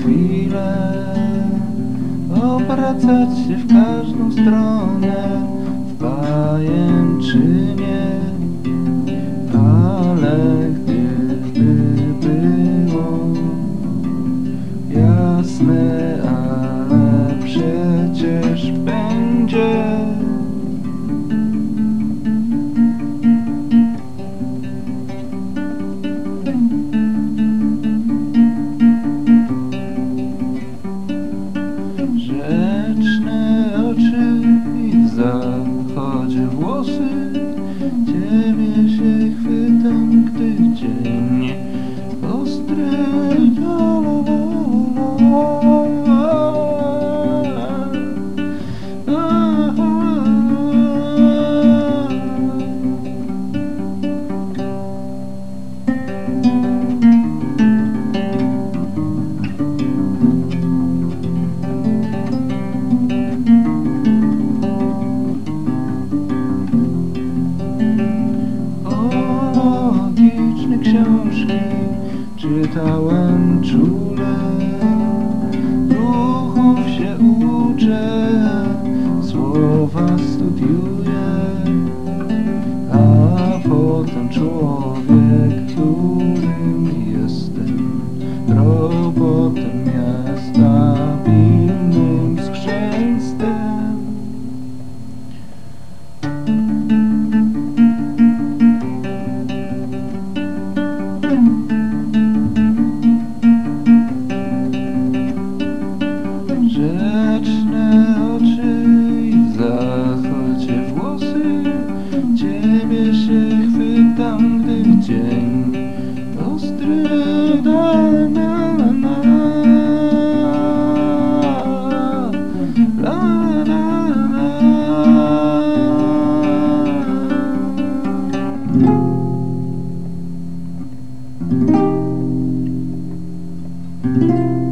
chwilę, obracać się w każdą stronę w pajęczynie, ale gdyby było jasne, ale przecież będzie. Rzeczne oczy i w zachodzie włosy, ciebie się chwytam, gdy dzień ostry. Książki czytałem czule, ruchów się uczę, słowa studiuję, a potem człowiek, którym jestem, robotem miasta, pilnym skrzęstem. Rzeczne oczy i w zachodzie włosy, ciebie się chwytam, gdy w dzień ostry. La, la, la.